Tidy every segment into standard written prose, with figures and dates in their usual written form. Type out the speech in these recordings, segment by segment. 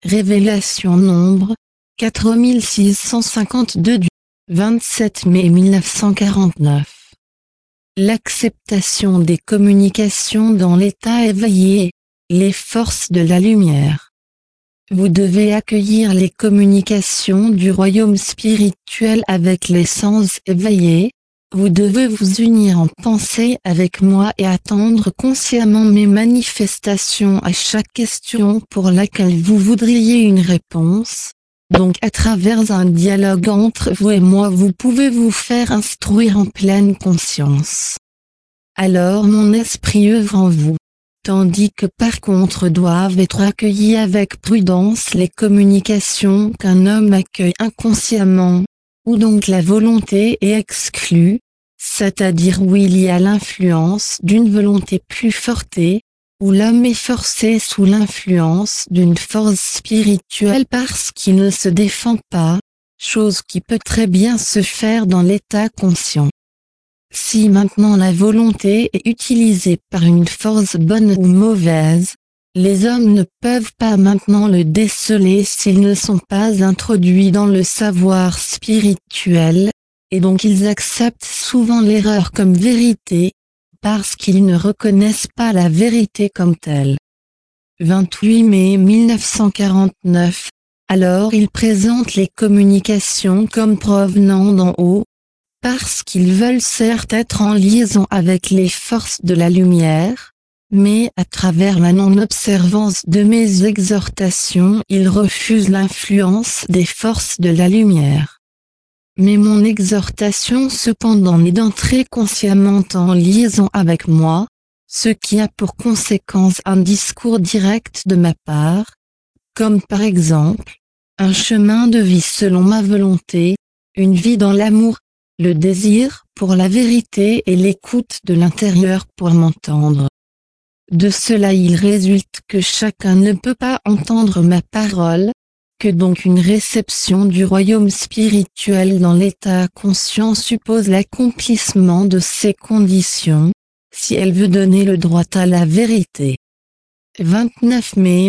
Révélation nombre 4652 du 27 mai 1949. L'acceptation des communications dans l'état éveillé, les forces de la lumière. Vous devez accueillir les communications du royaume spirituel avec les sens éveillés. Vous devez vous unir en pensée avec moi et attendre consciemment mes manifestations à chaque question pour laquelle vous voudriez une réponse. Donc à travers un dialogue entre vous et moi vous pouvez vous faire instruire en pleine conscience. Alors mon esprit œuvre en vous. Tandis que par contre doivent être accueillies avec prudence les communications qu'un homme accueille inconsciemment, où donc la volonté est exclue, c'est-à-dire où il y a l'influence d'une volonté plus forte, où l'homme est forcé sous l'influence d'une force spirituelle parce qu'il ne se défend pas, chose qui peut très bien se faire dans l'état conscient. Si maintenant la volonté est utilisée par une force bonne ou mauvaise, les hommes ne peuvent pas maintenant le déceler s'ils ne sont pas introduits dans le savoir spirituel, et donc ils acceptent souvent l'erreur comme vérité, parce qu'ils ne reconnaissent pas la vérité comme telle. 28 mai 1949. Alors ils présentent les communications comme provenant d'en haut, parce qu'ils veulent certes être en liaison avec les forces de la lumière, mais à travers la non-observance de mes exhortations ils refusent l'influence des forces de la lumière. Mais mon exhortation cependant est d'entrer consciemment en liaison avec moi, ce qui a pour conséquence un discours direct de ma part, comme par exemple, un chemin de vie selon ma volonté, une vie dans l'amour, le désir pour la vérité et l'écoute de l'intérieur pour m'entendre. De cela il résulte que chacun ne peut pas entendre ma parole, que donc une réception du royaume spirituel dans l'état conscient suppose l'accomplissement de ces conditions, si elle veut donner le droit à la vérité. 29 mai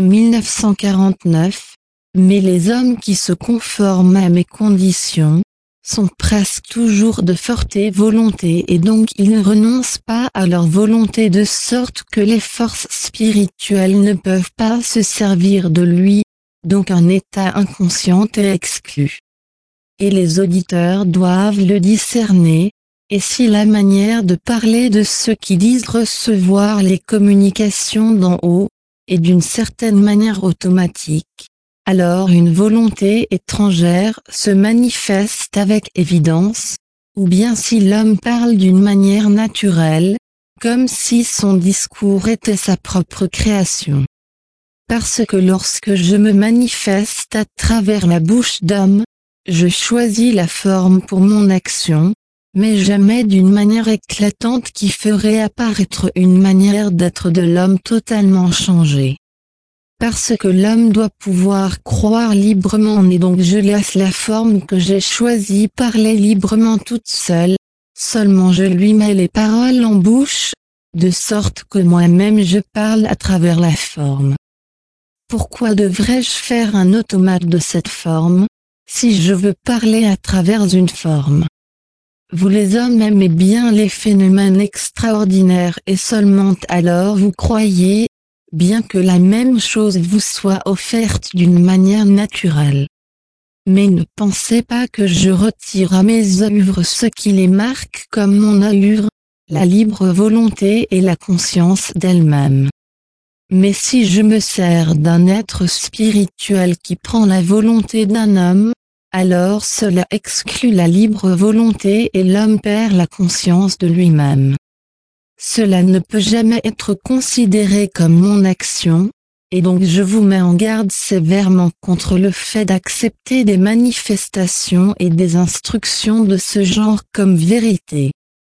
1949. Mais les hommes qui se conforment à mes conditions, sont presque toujours de forte volonté et donc ils ne renoncent pas à leur volonté de sorte que les forces spirituelles ne peuvent pas se servir de lui, donc un état inconscient est exclu. Et les auditeurs doivent le discerner, et si la manière de parler de ceux qui disent recevoir les communications d'en haut, est d'une certaine manière automatique, alors une volonté étrangère se manifeste avec évidence, ou bien si l'homme parle d'une manière naturelle, comme si son discours était sa propre création. Parce que lorsque je me manifeste à travers la bouche d'homme, je choisis la forme pour mon action, mais jamais d'une manière éclatante qui ferait apparaître une manière d'être de l'homme totalement changée. Parce que l'homme doit pouvoir croire librement et donc je laisse la forme que j'ai choisie parler librement toute seule, seulement je lui mets les paroles en bouche, de sorte que moi-même je parle à travers la forme. Pourquoi devrais-je faire un automate de cette forme, si je veux parler à travers une forme? Vous les hommes aimez bien les phénomènes extraordinaires et seulement alors vous croyez, bien que la même chose vous soit offerte d'une manière naturelle. Mais ne pensez pas que je retire à mes œuvres ce qui les marque comme mon œuvre, la libre volonté et la conscience d'elle-même. Mais si je me sers d'un être spirituel qui prend la volonté d'un homme, alors cela exclut la libre volonté et l'homme perd la conscience de lui-même. Cela ne peut jamais être considéré comme mon action, et donc je vous mets en garde sévèrement contre le fait d'accepter des manifestations et des instructions de ce genre comme vérité.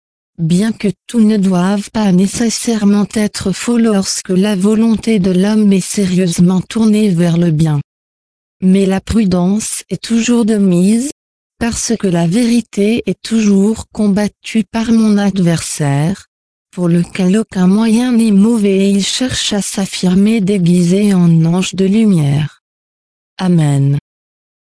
Bien que tout ne doive pas nécessairement être faux lorsque la volonté de l'homme est sérieusement tournée vers le bien. Mais la prudence est toujours de mise, parce que la vérité est toujours combattue par mon adversaire, pour lequel aucun moyen n'est mauvais et il cherche à s'affirmer déguisé en ange de lumière. Amen.